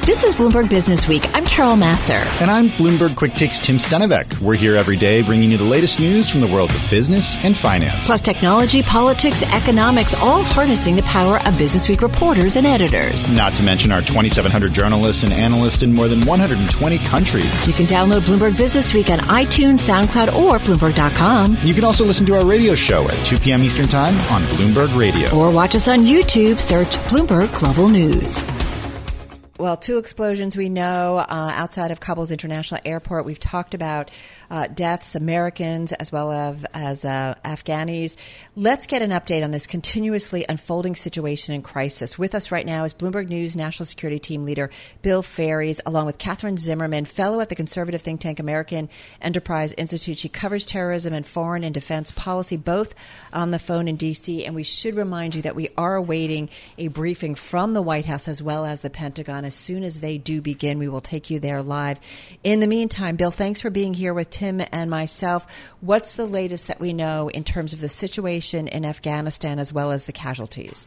This is Bloomberg Business Week. I'm Carol Masser. And I'm Bloomberg Quick Takes Tim Stenevec. We're here every day bringing you the latest news from the worlds of business and finance. Plus technology, politics, economics, all harnessing the power of Business Week reporters and editors. Not to mention our 2,700 journalists and analysts in more than 120 countries. You can download Bloomberg Business Week on iTunes, SoundCloud, or Bloomberg.com. You can also listen to our radio show at 2 p.m. Eastern Time on Bloomberg Radio. Or watch us on YouTube. Search Bloomberg Global News. Well, two explosions we know outside of Kabul's international airport. We've talked about deaths, Americans, as well as Afghanis. Let's get an update on this continuously unfolding situation and crisis. With us right now is Bloomberg News National Security Team Leader Bill Faries, along with Catherine Zimmerman, fellow at the conservative think tank American Enterprise Institute. She covers terrorism and foreign and defense policy, both on the phone in D.C. And we should remind you that we are awaiting a briefing from the White House as well as the Pentagon. As soon as they do begin, we will take you there live. In the meantime, Bill, thanks for being here with Tim and myself. What's the latest that we know in terms of the situation in Afghanistan as well as the casualties?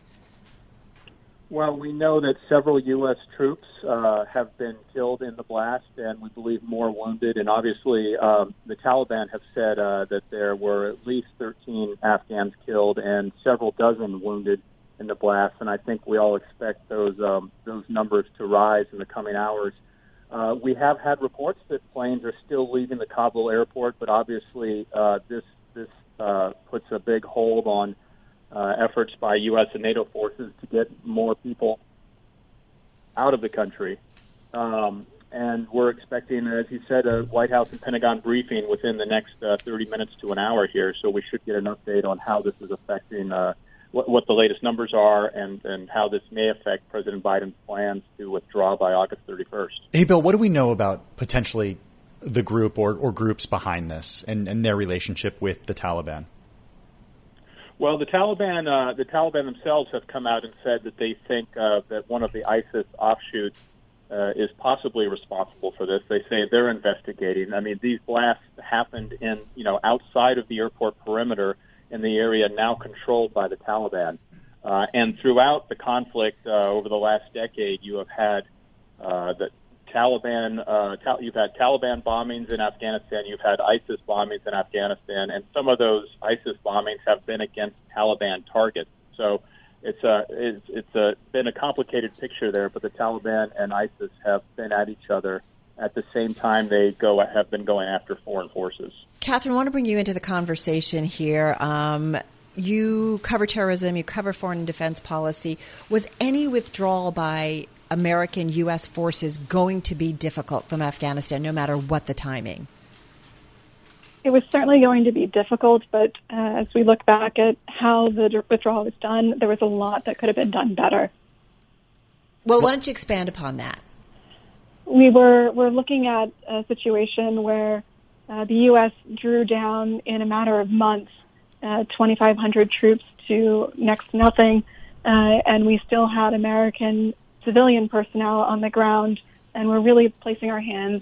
Well, we know that several U.S. troops have been killed in the blast, and we believe more wounded. And obviously, the Taliban have said that there were at least 13 Afghans killed and several dozen wounded in the blast, and I think we all expect those numbers to rise in the coming hours. We have had reports that planes are still leaving the Kabul airport, but obviously this puts a big hold on efforts by U.S. and NATO forces to get more people out of the country. And we're expecting, as you said, a White House and Pentagon briefing within the next 30 minutes to an hour here, so we should get an update on how this is affecting what the latest numbers are and how this may affect President Biden's plans to withdraw by August 31st. Hey, Bill, what do we know about potentially the group or groups behind this and their relationship with the Taliban? Well, the Taliban themselves have come out and said that they think that one of the ISIS offshoots is possibly responsible for this. They say they're investigating. I mean, these blasts happened in, outside of the airport perimeter in the area now controlled by the Taliban. And throughout the conflict over the last decade, you have had the Taliban, you've had Taliban bombings in Afghanistan, you've had ISIS bombings in Afghanistan, and some of those ISIS bombings have been against Taliban targets. So it's been a complicated picture there, but the Taliban and ISIS have been at each other at the same time they have been going after foreign forces. Catherine, I want to bring you into the conversation here. You cover terrorism, you cover foreign and defense policy. Was any withdrawal by American U.S. forces going to be difficult from Afghanistan, no matter what the timing? It was certainly going to be difficult, but as we look back at how the withdrawal was done, there was a lot that could have been done better. Well, why don't you expand upon that? We're looking at a situation where the U.S. drew down in a matter of months 2,500 troops to next to nothing, and we still had American civilian personnel on the ground, and we're really placing our hands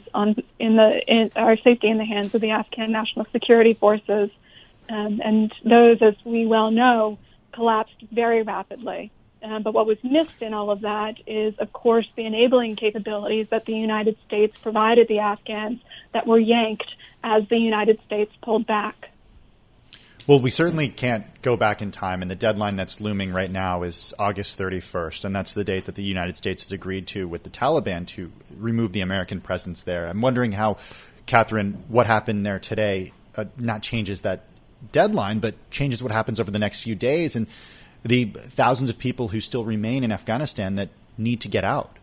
our safety in the hands of the Afghan National Security Forces, and those, as we well know, collapsed very rapidly. But what was missed in all of that is, of course, the enabling capabilities that the United States provided the Afghans that were yanked as the United States pulled back. Well, we certainly can't go back in time, and the deadline that's looming right now is August 31st, and that's the date that the United States has agreed to with the Taliban to remove the American presence there. I'm wondering how, Catherine, what happened there today not changes that deadline, but changes what happens over the next few days and the thousands of people who still remain in Afghanistan that need to get out.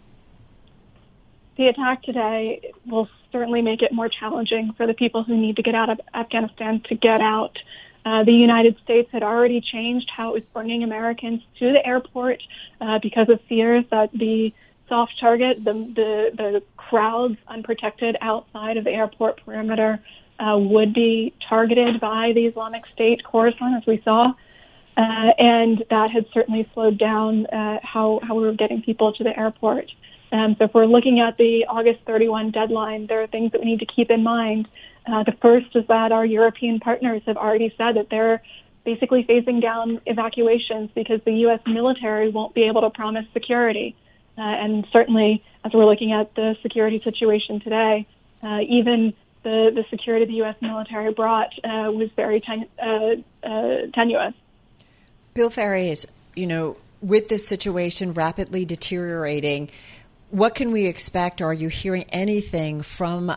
The attack today will certainly make it more challenging for the people who need to get out of Afghanistan to get out. The United States had already changed how it was bringing Americans to the airport because of fears that the soft target, the crowds unprotected outside of the airport perimeter would be targeted by the Islamic State Khorasan, as we saw. And that had certainly slowed down how we were getting people to the airport. So if we're looking at the August 31 deadline, there are things that we need to keep in mind. The first is that our European partners have already said that they're basically phasing down evacuations because the U.S. military won't be able to promise security. And certainly, as we're looking at the security situation today, even the security the U.S. military brought was very tenuous. Bill Faries, with this situation rapidly deteriorating, what can we expect? Are you hearing anything from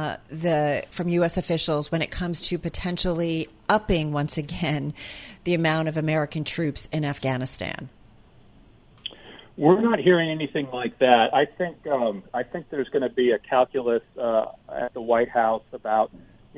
U.S. officials when it comes to potentially upping once again the amount of American troops in Afghanistan? We're not hearing anything like that. I think there's going to be a calculus at the White House about,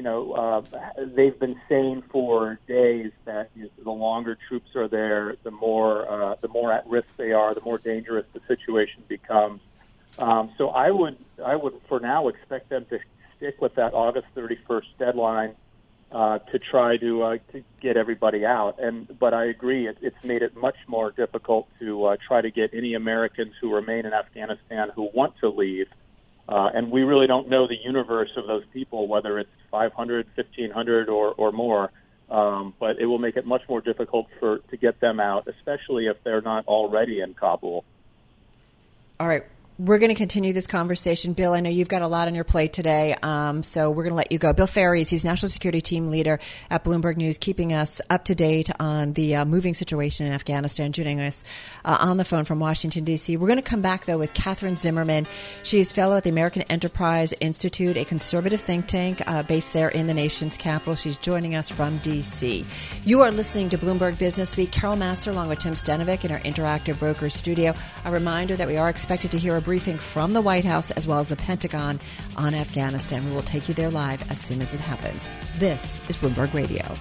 they've been saying for days that the longer troops are there, the more at risk they are, the more dangerous the situation becomes. So I would for now expect them to stick with that August 31st deadline to try to get everybody out. But I agree, it's made it much more difficult to try to get any Americans who remain in Afghanistan who want to leave. And we really don't know the universe of those people, whether it's 500, 1,500, or more. But it will make it much more difficult to get them out, especially if they're not already in Kabul. All right. We're going to continue this conversation. Bill, I know you've got a lot on your plate today, so we're going to let you go. Bill Faries, he's National Security Team Leader at Bloomberg News, keeping us up to date on the moving situation in Afghanistan, joining us on the phone from Washington, D.C. We're going to come back, though, with Catherine Zimmerman. She's fellow at the American Enterprise Institute, a conservative think tank based there in the nation's capital. She's joining us from D.C. You are listening to Bloomberg Business Week. Carol Massar along with Tim Stenovic in our Interactive Brokers studio. A reminder that we are expected to hear a briefing from the White House as well as the Pentagon on Afghanistan. We will take you there live as soon as it happens. This is Bloomberg Radio.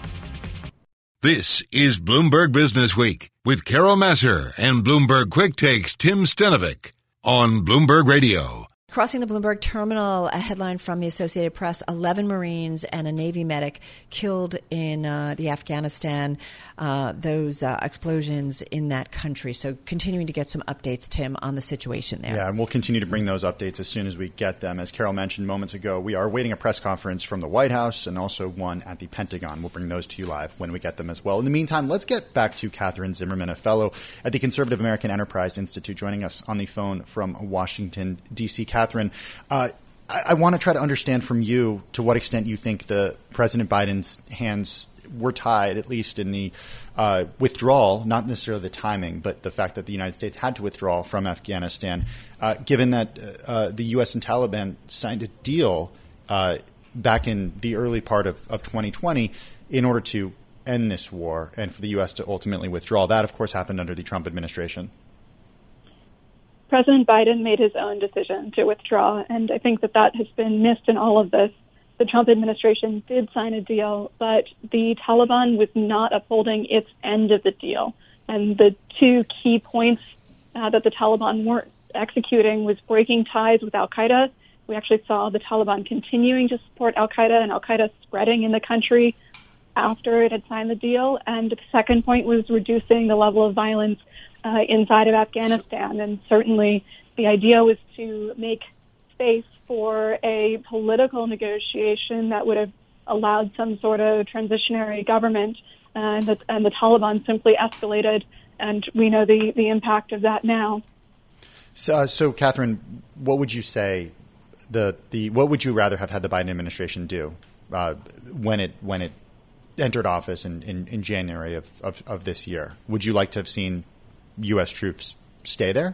This is Bloomberg Business Week with Carol Massar and Bloomberg Quick Takes Tim Stenovic on Bloomberg Radio. Crossing the Bloomberg terminal, a headline from the Associated Press, 11 Marines and a Navy medic killed in the Afghanistan, those explosions in that country. So continuing to get some updates, Tim, on the situation there. Yeah, and we'll continue to bring those updates as soon as we get them. As Carol mentioned moments ago, we are awaiting a press conference from the White House and also one at the Pentagon. We'll bring those to you live when we get them as well. In the meantime, let's get back to Catherine Zimmerman, a fellow at the Conservative American Enterprise Institute, joining us on the phone from Washington, D.C. Catherine, I want to try to understand from you to what extent you think the President Biden's hands were tied, at least in the withdrawal, not necessarily the timing, but the fact that the United States had to withdraw from Afghanistan, given that the U.S. and Taliban signed a deal back in the early part of 2020 in order to end this war and for the U.S. to ultimately withdraw. That, of course, happened under the Trump administration. President Biden made his own decision to withdraw, and I think that has been missed in all of this. The Trump administration did sign a deal, but the Taliban was not upholding its end of the deal. And the two key points that the Taliban weren't executing was breaking ties with al-Qaeda. We actually saw the Taliban continuing to support al-Qaeda and al-Qaeda spreading in the country after it had signed the deal. And the second point was reducing the level of violence inside of Afghanistan. And certainly the idea was to make space for a political negotiation that would have allowed some sort of transitionary government, and the Taliban simply escalated, and we know the impact of that now. So Catherine, what would you say what would you rather have had the Biden administration do when it entered office in January of this year? Would you like to have seen U.S. troops stay there?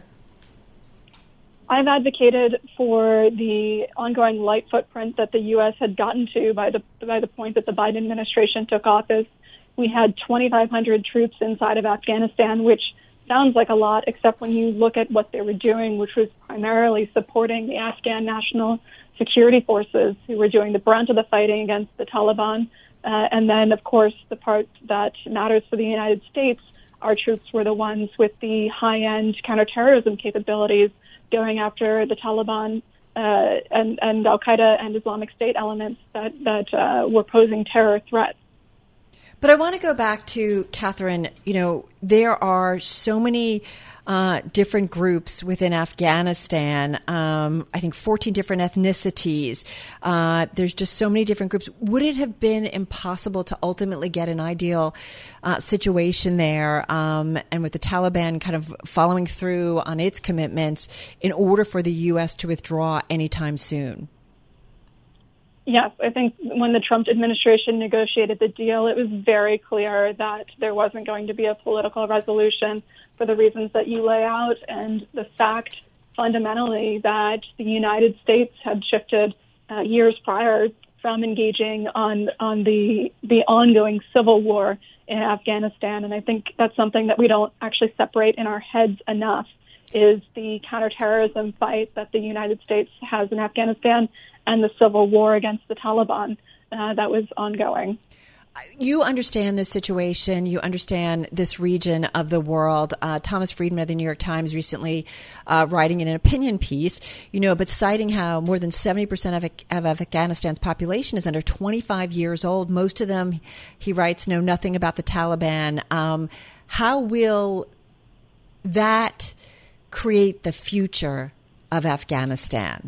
I've advocated for the ongoing light footprint that the U.S. had gotten to by the point that the Biden administration took office. We had 2,500 troops inside of Afghanistan, which sounds like a lot, except when you look at what they were doing, which was primarily supporting the Afghan National Security Forces, who were doing the brunt of the fighting against the Taliban. And then, of course, the part that matters for the United States, our troops were the ones with the high-end counterterrorism capabilities going after the Taliban and al-Qaeda and Islamic State elements that were posing terror threats. But I want to go back to, Catherine, there are so many different groups within Afghanistan. I think 14 different ethnicities. There's just so many different groups. Would it have been impossible to ultimately get an ideal situation there, and with the Taliban kind of following through on its commitments in order for the U.S. to withdraw anytime soon? Yes, I think when the Trump administration negotiated the deal, it was very clear that there wasn't going to be a political resolution for the reasons that you lay out, and the fact fundamentally that the United States had shifted years prior from engaging on the ongoing civil war in Afghanistan. And I think that's something that we don't actually separate in our heads enough, is the counterterrorism fight that the United States has in Afghanistan and the civil war against the Taliban that was ongoing. You understand this situation. You understand this region of the world. Thomas Friedman of the New York Times recently writing in an opinion piece, but citing how more than 70% of Afghanistan's population is under 25 years old. Most of them, he writes, know nothing about the Taliban. How will that create the future of Afghanistan?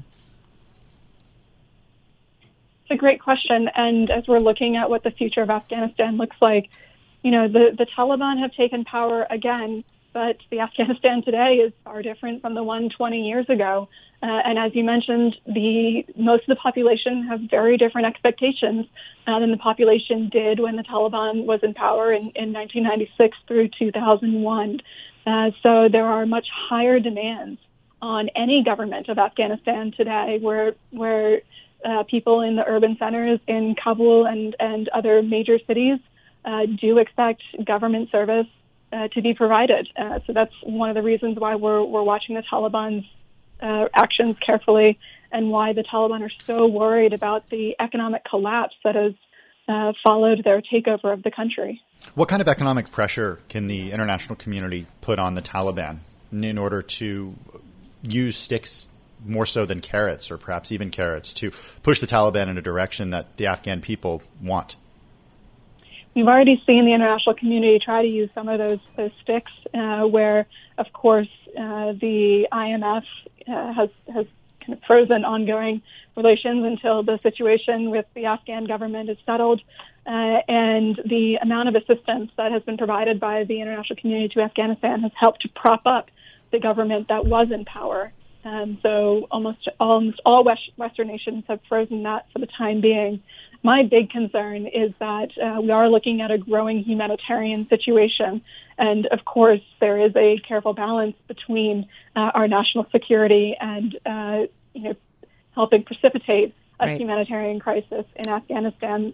It's a great question. And as we're looking at what the future of Afghanistan looks like, the Taliban have taken power again, but the Afghanistan today is far different from the one 20 years ago. And as you mentioned, most of the population have very different expectations than the population did when the Taliban was in power in 1996 through 2001. So there are much higher demands on any government of Afghanistan today, where people in the urban centers in Kabul and other major cities do expect government service to be provided. So that's one of the reasons why we're watching the Taliban's actions carefully, and why the Taliban are so worried about the economic collapse that has followed their takeover of the country. What kind of economic pressure can the international community put on the Taliban in order to use sticks more so than carrots, or perhaps even carrots, to push the Taliban in a direction that the Afghan people want? We've already seen the international community try to use some of those sticks, where, of course, the IMF has kind of frozen ongoing relations until the situation with the Afghan government is settled. And the amount of assistance that has been provided by the international community to Afghanistan has helped to prop up the government that was in power. So almost all Western nations have frozen that for the time being. My big concern is that we are looking at a growing humanitarian situation. And, of course, there is a careful balance between our national security and, helping precipitate a humanitarian crisis in Afghanistan.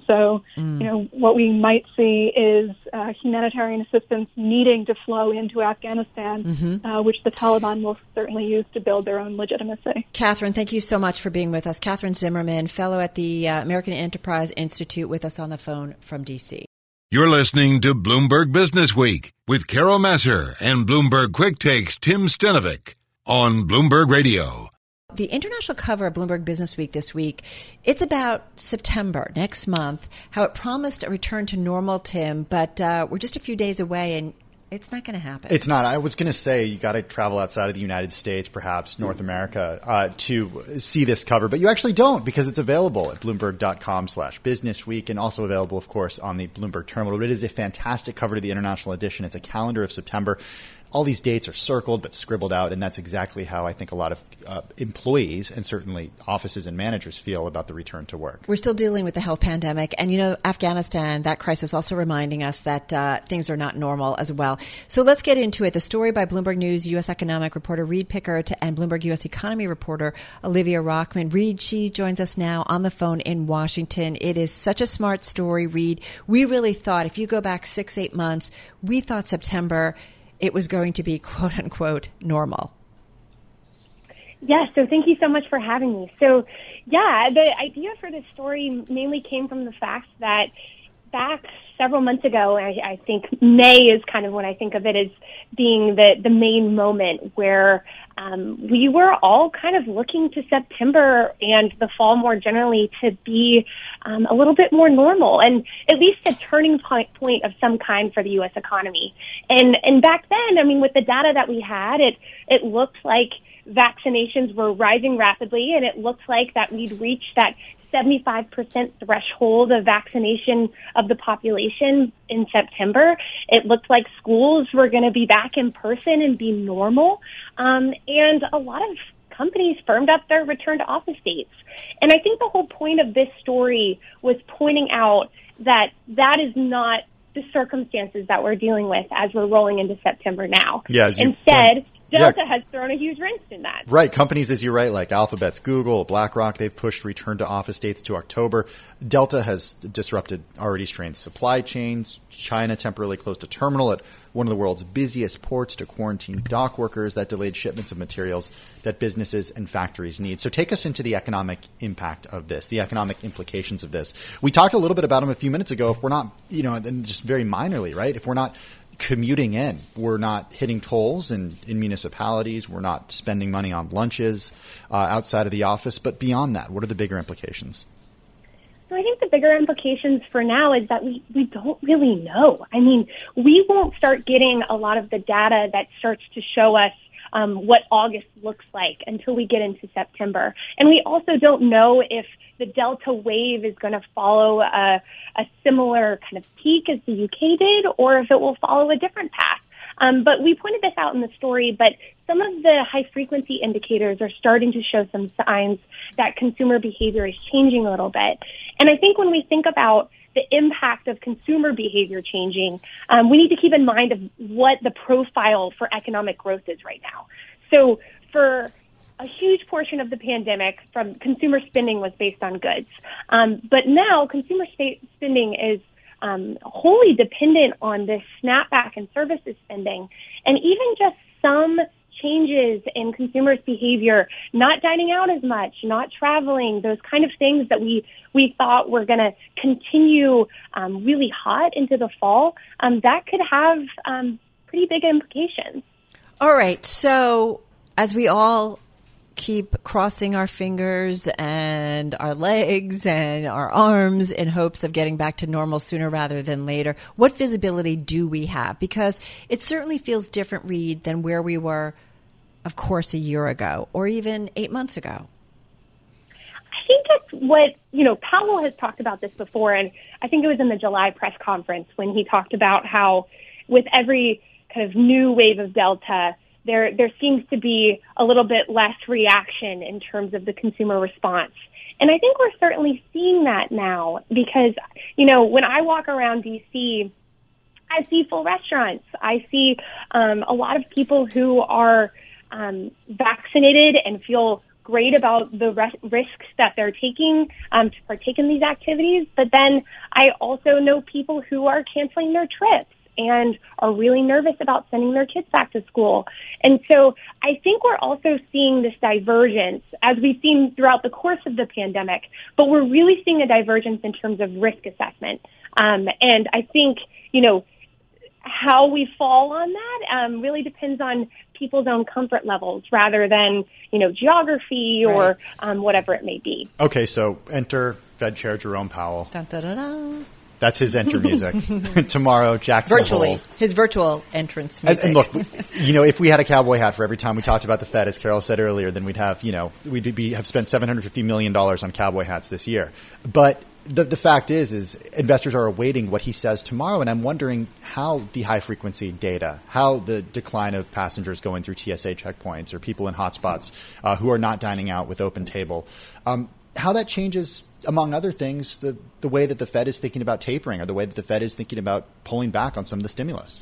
What we might see is humanitarian assistance needing to flow into Afghanistan, which the Taliban will certainly use to build their own legitimacy. Catherine, thank you so much for being with us. Catherine Zimmerman, fellow at the American Enterprise Institute, with us on the phone from D.C. You're listening to Bloomberg Business Week with Carol Massar and Bloomberg Quick Takes Tim Stenovic on Bloomberg Radio. The international cover of Bloomberg Business Week this week, it's about September, next month, how it promised a return to normal, Tim, but we're just a few days away, and it's not going to happen. It's not. I was going to say you got to travel outside of the United States, perhaps North America, to see this cover, but you actually don't, because it's available at Bloomberg.com/businessweek, and also available, of course, on the Bloomberg terminal. But it is a fantastic cover to the international edition. It's a calendar of September. All these dates are circled but scribbled out, and that's exactly how I think a lot of employees and certainly offices and managers feel about the return to work. We're still dealing with the health pandemic, and Afghanistan, that crisis also reminding us that things are not normal as well. So let's get into it. The story by Bloomberg News U.S. economic reporter Reed Pickert and Bloomberg U.S. economy reporter Olivia Rockman. Reed, she joins us now on the phone in Washington. It is such a smart story, Reed. We really thought, if you go back 6-8 months, we thought September it was going to be, quote unquote, normal. Yes, so thank you so much for having me. So, the idea for this story mainly came from the fact that back several months ago, I think May is kind of when I think of it as being the main moment where we were all kind of looking to September and the fall more generally to be a little bit more normal and at least a turning point of some kind for the U.S. economy. And back then, I mean, with the data that we had, it looked like vaccinations were rising rapidly, and it looked like that we'd reached that 75% threshold of vaccination of the population in September. It looked like schools were going to be back in person and be normal. And a lot of companies firmed up their return to office dates. And I think the whole point of this story was pointing out that that is not the circumstances that we're dealing with as we're rolling into September now. Yeah, instead, Delta has thrown a huge wrench in that. Right. Companies, as you're right, like Alphabet, Google, BlackRock, they've pushed return to office dates to October. Delta has disrupted already strained supply chains. China temporarily closed a terminal at one of the world's busiest ports to quarantine dock workers. That delayed shipments of materials that businesses and factories need. So take us into the economic impact of this, the economic implications of this. We talked a little bit about them a few minutes ago. If we're not, and just very minorly, right? If we're not commuting in, we're not hitting tolls in municipalities, we're not spending money on lunches outside of the office. But beyond that, what are the bigger implications? So I think the bigger implications for now is that we don't really know. I mean, we won't start getting a lot of the data that starts to show us what August looks like until we get into September. And we also don't know if the Delta wave is going to follow a similar kind of peak as the UK did, or if it will follow a different path. But we pointed this out in the story, but some of the high-frequency indicators are starting to show some signs that consumer behavior is changing a little bit. And I think when we think about the impact of consumer behavior changing, we need to keep in mind of what the profile for economic growth is right now. So for a huge portion of the pandemic, from consumer spending was based on goods. But now consumer spending is wholly dependent on this snapback in services spending. And even just some changes in consumers' behavior, not dining out as much, not traveling, those kind of things that we thought were going to continue really hot into the fall, that could have pretty big implications. All right. So as we all keep crossing our fingers and our legs and our arms in hopes of getting back to normal sooner rather than later, what visibility do we have? Because it certainly feels different, Reed, than where we were, of course, a year ago or even 8 months ago. I think that's what, Powell has talked about this before, and I think it was in the July press conference when he talked about how with every kind of new wave of Delta, there seems to be a little bit less reaction in terms of the consumer response. And I think we're certainly seeing that now because, when I walk around D.C., I see full restaurants. I see a lot of people who are vaccinated and feel great about the risks that they're taking to partake in these activities. But then I also know people who are canceling their trips and are really nervous about sending their kids back to school. And so I think we're also seeing this divergence, as we've seen throughout the course of the pandemic, but we're really seeing a divergence in terms of risk assessment. And I think, how we fall on that really depends on people's own comfort levels rather than, geography or whatever it may be. Okay, so enter Fed Chair Jerome Powell. Dun, dun, dun, dun. That's his enter music. Tomorrow, Jackson Hole. His virtual entrance music. And look, if we had a cowboy hat for every time we talked about the Fed, as Carol said earlier, then we'd have, have spent $750 million on cowboy hats this year. But the fact is investors are awaiting what he says tomorrow, and I'm wondering how the high-frequency data, how the decline of passengers going through TSA checkpoints or people in hotspots who are not dining out with open table, how that changes, among other things, the way that the Fed is thinking about tapering or the way that the Fed is thinking about pulling back on some of the stimulus.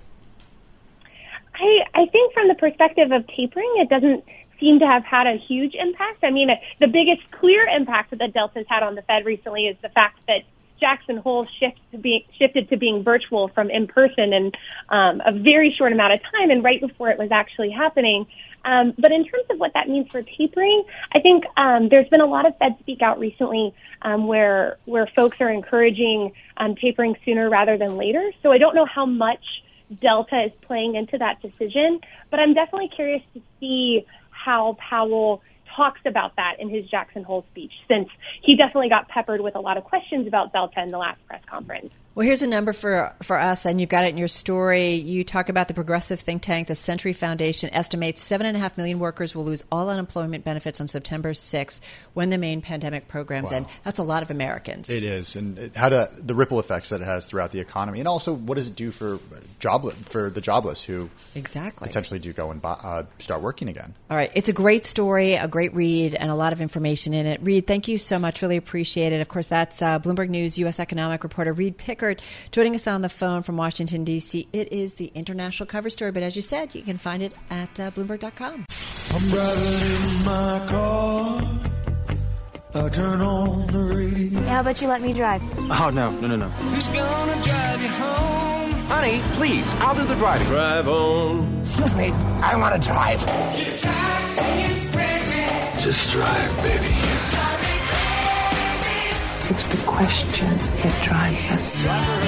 I think from the perspective of tapering, it doesn't seem to have had a huge impact. I mean, the biggest clear impact that Delta's had on the Fed recently is the fact that Jackson Hole shifted to being virtual from in person in a very short amount of time and right before it was actually happening. But in terms of what that means for tapering, I think there's been a lot of Fed speak out recently where folks are encouraging tapering sooner rather than later. So I don't know how much Delta is playing into that decision, but I'm definitely curious to see how Powell talks about that in his Jackson Hole speech, since he definitely got peppered with a lot of questions about Delta in the last press conference. Well, here's a number for us, and you've got it in your story. You talk about the progressive think tank, the Century Foundation, estimates 7.5 million workers will lose all unemployment benefits on September 6th when the main pandemic programs end. That's a lot of Americans. It is, and the ripple effects that it has throughout the economy, and also what does it do for the jobless who potentially do go and start working again. All right, it's a great story, a great read, and a lot of information in it. Reed, thank you so much. Really appreciate it. Of course, that's Bloomberg News U.S. economic reporter Reed Pickard joining us on the phone from Washington, D.C. It is the international cover story, but as you said, you can find it at Bloomberg.com. I'm driving in my car. I turn on the radio. Yeah, how about you let me drive? Oh, no. Who's gonna drive you home? Honey, please, I'll do the driving. Drive on. Excuse me, I want to drive. Just drive, baby. It's the question that drives us.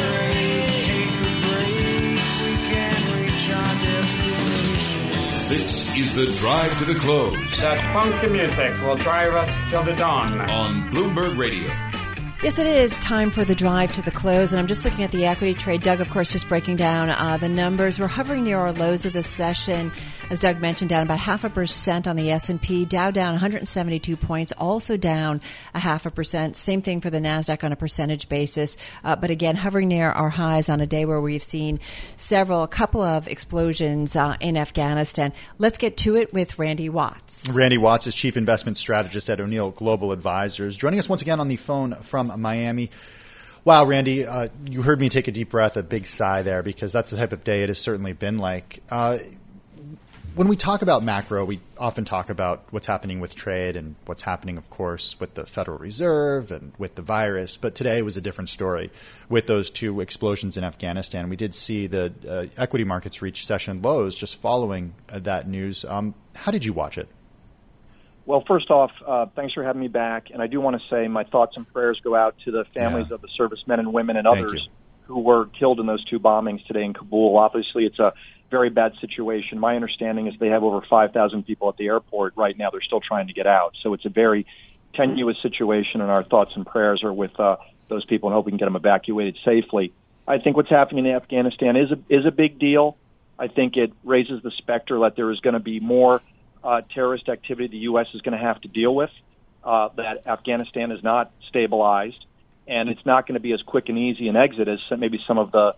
This is the Drive to the Close. That funky music will drive us till the dawn. On Bloomberg Radio. Yes, it is time for the drive to the close, and I'm just looking at the equity trade. Doug, of course, just breaking down the numbers. We're hovering near our lows of the session. As Doug mentioned, down about 0.5% on the S&P, Dow down 172 points, also down 0.5%. Same thing for the NASDAQ on a percentage basis. But again, hovering near our highs on a day where we've seen a couple of explosions in Afghanistan. Let's get to it with Randy Watts. Randy Watts is Chief Investment Strategist at O'Neill Global Advisors, joining us once again on the phone from Miami. Wow, Randy, you heard me take a deep breath, a big sigh there, because that's the type of day it has certainly been like. When we talk about macro, we often talk about what's happening with trade and what's happening, of course, with the Federal Reserve and with the virus. But today was a different story with those two explosions in Afghanistan. We did see the equity markets reach session lows just following that news. How did you watch it? Well, first off, thanks for having me back. And I do want to say my thoughts and prayers go out to the families of the servicemen and women and others who were killed in those two bombings today in Kabul. Obviously, it's a very bad situation. My understanding is they have over 5,000 people at the airport right now. They're still trying to get out. So it's a very tenuous situation, and our thoughts and prayers are with those people and hope we can get them evacuated safely. I think what's happening in Afghanistan is a big deal. I think it raises the specter that there is going to be more terrorist activity the U.S. is going to have to deal with, that Afghanistan is not stabilized, and it's not going to be as quick and easy an exit as maybe some of the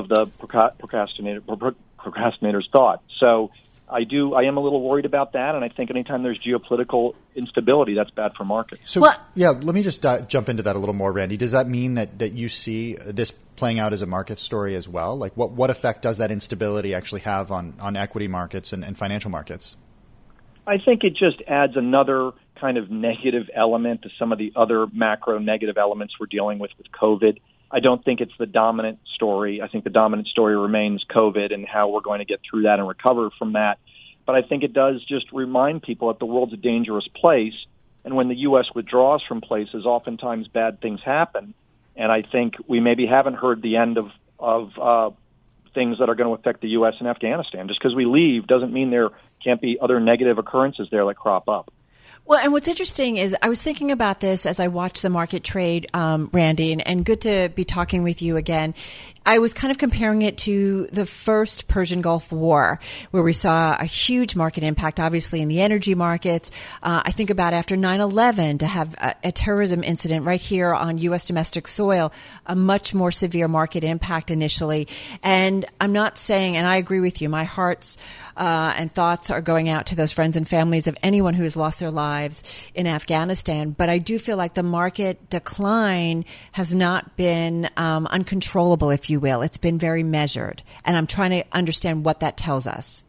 procrastinators thought. So I am a little worried about that, and I think anytime there's geopolitical instability, that's bad for markets. So, let me just jump into that a little more, Randy. Does that mean that you see this playing out as a market story as well? Like, what effect does that instability actually have on equity markets and financial markets? I think it just adds another kind of negative element to some of the other macro negative elements we're dealing with COVID. I don't think it's the dominant story. I think the dominant story remains COVID and how we're going to get through that and recover from that. But I think it does just remind people that the world's a dangerous place. And when the U.S. withdraws from places, oftentimes bad things happen. And I think we maybe haven't heard the end of things that are going to affect the U.S. and Afghanistan. Just because we leave doesn't mean there can't be other negative occurrences there that crop up. Well, and what's interesting is I was thinking about this as I watched the market trade, Randy, and good to be talking with you again. I was kind of comparing it to the first Persian Gulf War, where we saw a huge market impact, obviously, in the energy markets. I think about after 9/11 to have a terrorism incident right here on U.S. domestic soil, a much more severe market impact initially. And I'm not saying, and I agree with you, my hearts and thoughts are going out to those friends and families of anyone who has lost their lives in Afghanistan. But I do feel like the market decline has not been uncontrollable, if you will. It's been very measured. And I'm trying to understand what that tells us.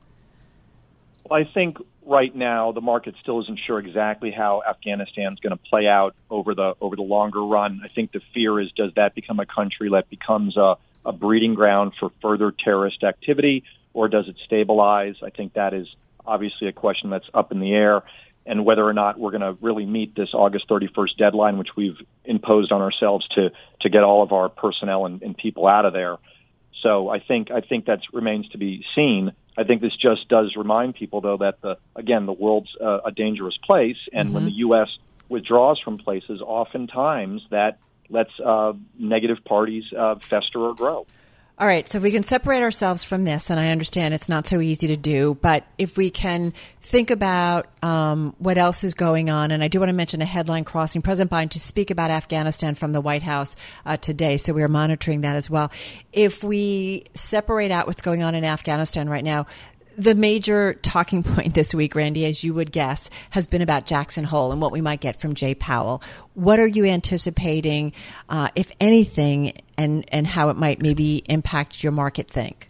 Well, I think right now the market still isn't sure exactly how Afghanistan's going to play out over the longer run. I think the fear is, does that become a country that becomes a breeding ground for further terrorist activity, or does it stabilize? I think that is obviously a question that's up in the air. And whether or not we're going to really meet this August 31st deadline, which we've imposed on ourselves to get all of our personnel and people out of there. So I think that remains to be seen. I think this just does remind people, though, that the world's a dangerous place, and when the U.S. withdraws from places, oftentimes that lets negative parties fester or grow. All right, so if we can separate ourselves from this, and I understand it's not so easy to do, but if we can think about what else is going on, and I do want to mention a headline crossing President Biden to speak about Afghanistan from the White House today, so we are monitoring that as well. If we separate out what's going on in Afghanistan right now, the major talking point this week, Randy, as you would guess, has been about Jackson Hole and what we might get from Jay Powell. What are you anticipating, if anything, and how it might maybe impact your market think?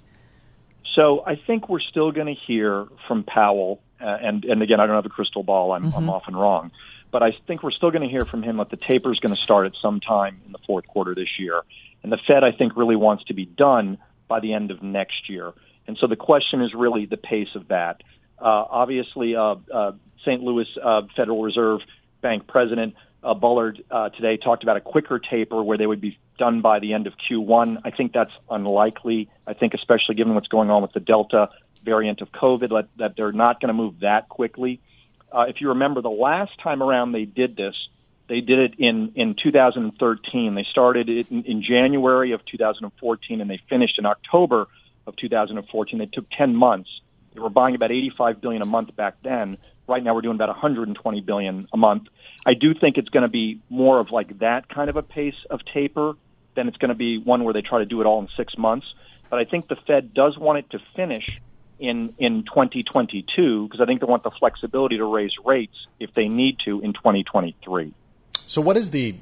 So I think we're still going to hear from Powell, and again, I don't have a crystal ball. I'm often wrong. But I think we're still going to hear from him that the taper is going to start at some time in the fourth quarter this year. And the Fed, I think, really wants to be done by the end of next year. And so the question is really the pace of that. Obviously, St. Louis Federal Reserve Bank President Bullard today talked about a quicker taper where they would be done by the end of Q1. I think that's unlikely. I think especially given what's going on with the Delta variant of COVID, that they're not going to move that quickly. If you remember, the last time around they did this, they did it in 2013. They started it in January of 2014, and they finished in October of 2014. It took 10 months. They were buying about $85 billion a month back then. Right now we're doing about $120 billion a month. I do think it's going to be more of like that kind of a pace of taper than it's going to be one where they try to do it all in 6 months. But I think the Fed does want it to finish in 2022 because I think they want the flexibility to raise rates if they need to in 2023. So what is the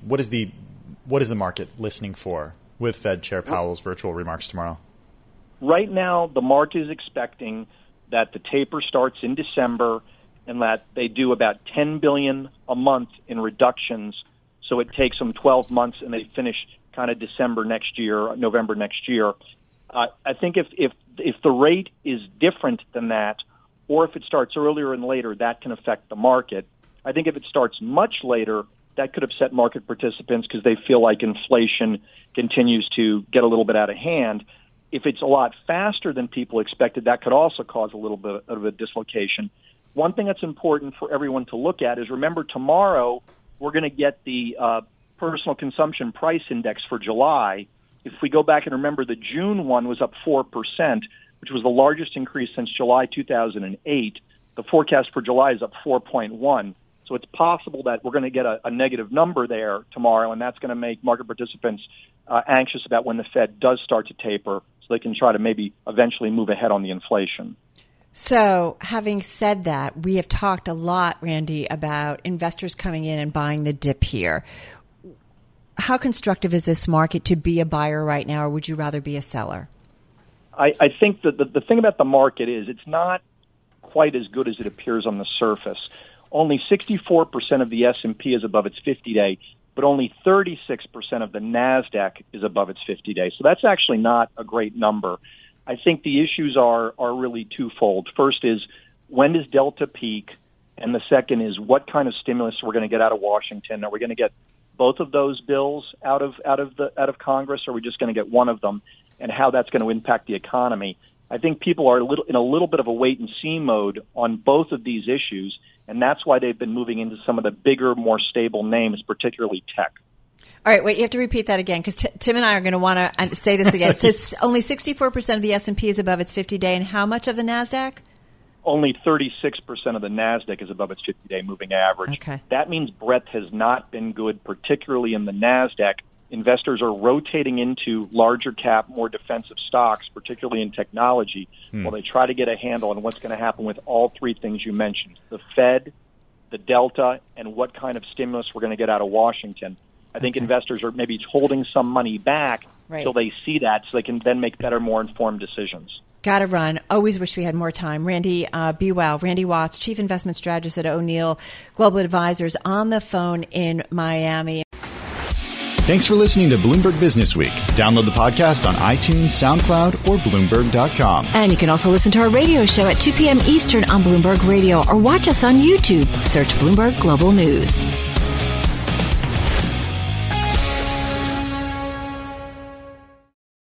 market listening for with Fed Chair Powell's virtual remarks tomorrow? Right now, the market is expecting that the taper starts in December and that they do about $10 billion a month in reductions. So it takes them 12 months and they finish kind of December next year, November next year. I think if the rate is different than that, or if it starts earlier and later, that can affect the market. I think if it starts much later, that could upset market participants because they feel like inflation continues to get a little bit out of hand. If it's a lot faster than people expected, that could also cause a little bit of a dislocation. One thing that's important for everyone to look at is, remember, tomorrow we're going to get the personal consumption price index for July. If we go back and remember, the June one was up 4%, which was the largest increase since July 2008. The forecast for July is up 4.1. So it's possible that we're going to get a negative number there tomorrow, and that's going to make market participants anxious about when the Fed does start to taper so they can try to maybe eventually move ahead on the inflation. So having said that, we have talked a lot, Randy, about investors coming in and buying the dip here. How constructive is this market to be a buyer right now, or would you rather be a seller? I think that the thing about the market is it's not quite as good as it appears on the surface. Only 64% of the S&P is above its 50-day, but only 36% of the NASDAQ is above its 50-day. So that's actually not a great number. I think the issues are really twofold. First is, when does Delta peak? And the second is, what kind of stimulus we're going to get out of Washington? Are we going to get both of those bills out of Congress, or are we just going to get one of them? And how that's going to impact the economy. I think people are in a little bit of a wait-and-see mode on both of these issues, and that's why they've been moving into some of the bigger, more stable names, particularly tech. All right, wait, you have to repeat that again, because Tim and I are going to want to say this again. It says only 64% of the S&P is above its 50-day, and how much of the NASDAQ? Only 36% of the NASDAQ is above its 50-day moving average. Okay. That means breadth has not been good, particularly in the NASDAQ. Investors are rotating into larger cap, more defensive stocks, particularly in technology, while they try to get a handle on what's going to happen with all three things you mentioned: the Fed, the Delta, and what kind of stimulus we're going to get out of Washington. I think investors are maybe holding some money back till they see that, so they can then make better, more informed decisions. Got to run. Always wish we had more time. Randy, be well. Randy Watts, Chief Investment Strategist at O'Neill Global Advisors, on the phone in Miami. Thanks for listening to Bloomberg Business Week. Download the podcast on iTunes, SoundCloud, or Bloomberg.com. And you can also listen to our radio show at 2 p.m. Eastern on Bloomberg Radio, or watch us on YouTube. Search Bloomberg Global News.